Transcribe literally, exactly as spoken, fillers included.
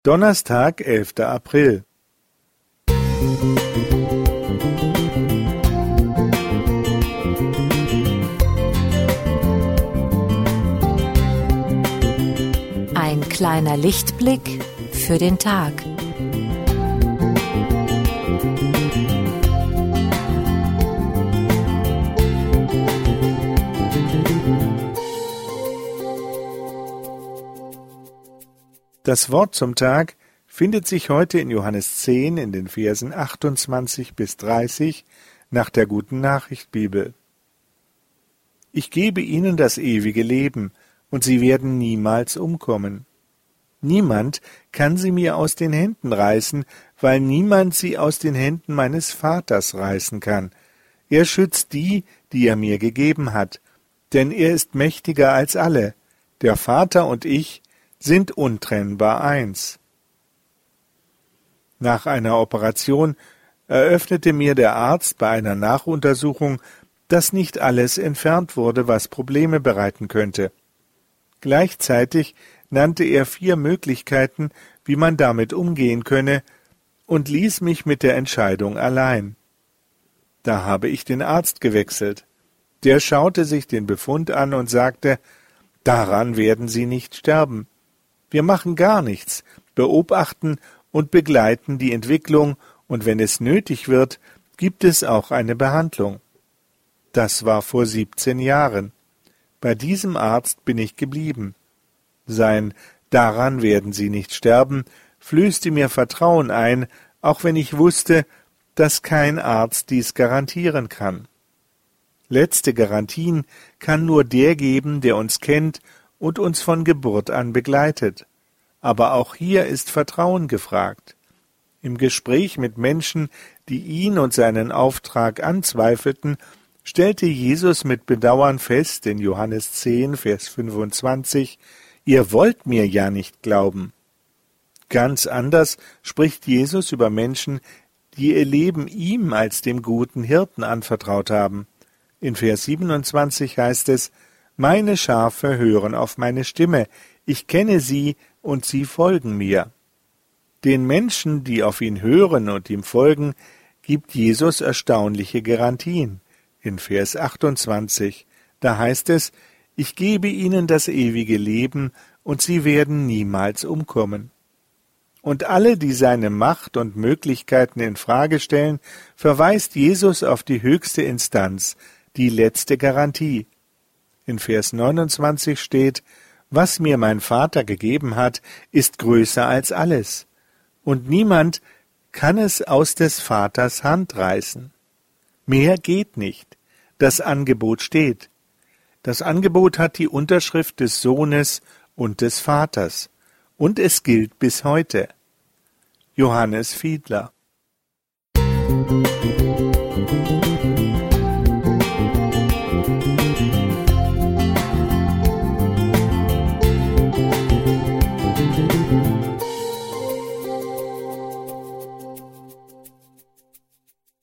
Donnerstag, elfter April. Ein kleiner Lichtblick für den Tag. Das Wort zum Tag findet sich heute in Johannes zehn in den Versen achtundzwanzig bis dreißig nach der Guten Nachricht Bibel. Ich gebe ihnen das ewige Leben, und sie werden niemals umkommen. Niemand kann sie mir aus den Händen reißen, weil niemand sie aus den Händen meines Vaters reißen kann. Er schützt die, die er mir gegeben hat, denn er ist mächtiger als alle. Der Vater und ich sind untrennbar eins. Nach einer Operation eröffnete mir der Arzt bei einer Nachuntersuchung, dass nicht alles entfernt wurde, was Probleme bereiten könnte. Gleichzeitig nannte er vier Möglichkeiten, wie man damit umgehen könne, und ließ mich mit der Entscheidung allein. Da habe ich den Arzt gewechselt. Der schaute sich den Befund an und sagte, daran werden Sie nicht sterben. Wir machen gar nichts, beobachten und begleiten die Entwicklung, und wenn es nötig wird, gibt es auch eine Behandlung. Das war vor siebzehn Jahren. Bei diesem Arzt bin ich geblieben. Sein »Daran werden Sie nicht sterben« flößte mir Vertrauen ein, auch wenn ich wusste, dass kein Arzt dies garantieren kann. Letzte Garantien kann nur der geben, der uns kennt und uns von Geburt an begleitet. Aber auch hier ist Vertrauen gefragt. Im Gespräch mit Menschen, die ihn und seinen Auftrag anzweifelten, stellte Jesus mit Bedauern fest in Johannes zehn, Vers fünfundzwanzig, »Ihr wollt mir ja nicht glauben.« Ganz anders spricht Jesus über Menschen, die ihr Leben ihm als dem guten Hirten anvertraut haben. In Vers siebenundzwanzig heißt es, »Meine Schafe hören auf meine Stimme, ich kenne sie und sie folgen mir.« Den Menschen, die auf ihn hören und ihm folgen, gibt Jesus erstaunliche Garantien. In Vers achtundzwanzig, da heißt es, »Ich gebe ihnen das ewige Leben, und sie werden niemals umkommen.« Und alle, die seine Macht und Möglichkeiten in Frage stellen, verweist Jesus auf die höchste Instanz, die letzte Garantie. In Vers neunundzwanzig steht, »Was mir mein Vater gegeben hat, ist größer als alles, und niemand kann es aus des Vaters Hand reißen.« Mehr geht nicht. Das Angebot steht. Das Angebot hat die Unterschrift des Sohnes und des Vaters, und es gilt bis heute. Johannes Fiedler.